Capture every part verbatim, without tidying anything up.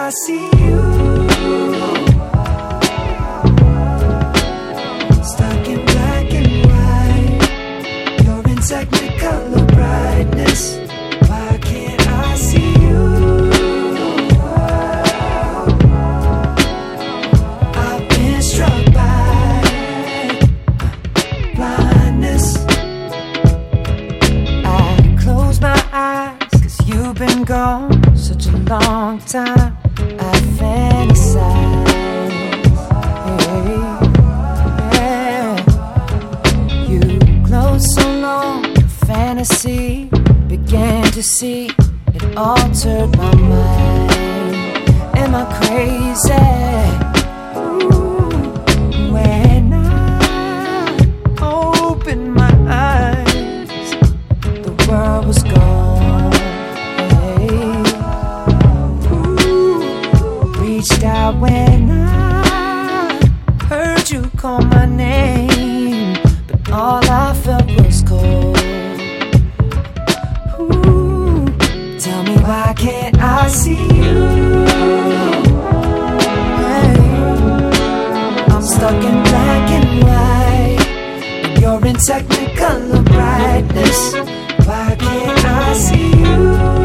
I see you? Stuck in black and white. You're in technicolor brightness. Why can't I see you? I've been struck by blindness. I close my eyes 'cause you've been gone such a long time. I fantasize, hey, yeah. You glowed so long, fantasy began to see. It altered my mind. Am I crazy? Ooh, when I opened my eyes, the world was gone. Hey. Ooh, reached out when I heard you call my name, but all I felt was cold. Ooh, tell me why can't I see you? Hey, I'm stuck in black and white, and you're in technicolor brightness. Why can't I see you?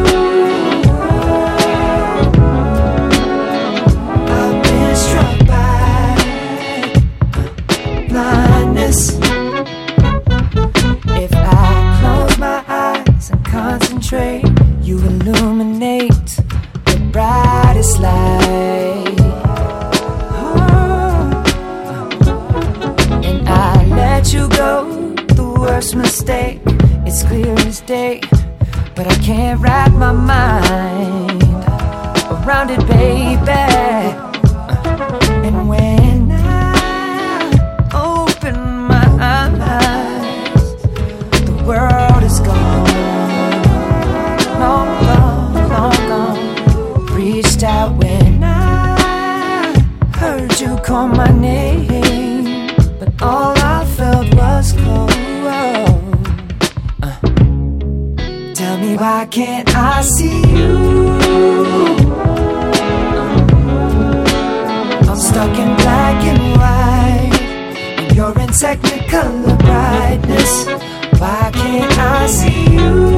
I've been struck by blindness. If I close my eyes and concentrate, you illuminate the brightest light. Oh. And I let you go, the worst mistake. It's clear as day, but I can't wrap my mind around it, baby. And when I open my eyes, the world is gone, long gone, long gone. Reached out when I heard you call my name, but all I felt was cold. Uh. Tell me why can't I see you? Uh. I'm stuck in black and white, and you're in technicolor brightness. Why can't I see you?